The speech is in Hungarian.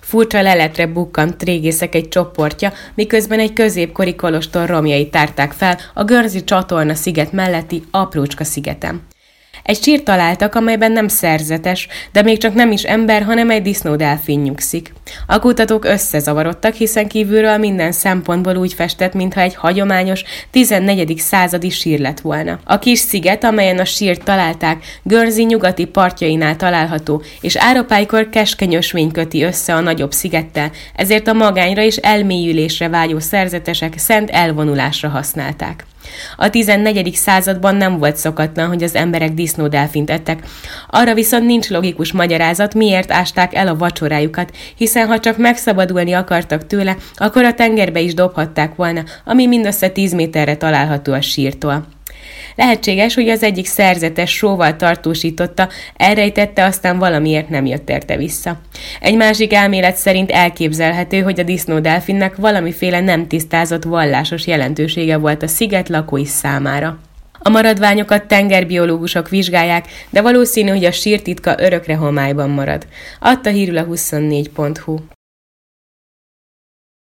Furcsa leletre bukkant régészek egy csoportja, miközben egy középkori kolostor romjait tárták fel a Guernsey csatorna sziget melletti aprócska szigeten. Egy sírt találtak, amelyben nem szerzetes, de még csak nem is ember, hanem egy disznódelfin nyugszik. A kutatók összezavarodtak, hiszen kívülről minden szempontból úgy festett, mintha egy hagyományos 14. századi sír lett volna. A kis sziget, amelyen a sírt találták, Guernsey nyugati partjainál található, és áropálykor keskeny ösvény köti össze a nagyobb szigettel, ezért a magányra és elmélyülésre vágyó szerzetesek szent elvonulásra használták. A 14. században nem volt szokatlan, hogy az emberek disznódelfint ettek, arra viszont nincs logikus magyarázat, miért ásták el a vacsorájukat, hiszen ha csak megszabadulni akartak tőle, akkor a tengerbe is dobhatták volna, ami mindössze 10 méterre található a sírtól. Lehetséges, hogy az egyik szerzetes sóval tartósította, elrejtette, aztán valamiért nem jött érte vissza. Egy másik elmélet szerint elképzelhető, hogy a disznódelfinnek valamiféle nem tisztázott vallásos jelentősége volt a sziget lakói számára. A maradványokat tengerbiológusok vizsgálják, de valószínű, hogy a sír titka örökre homályban marad. Adta hírül a 24.hu.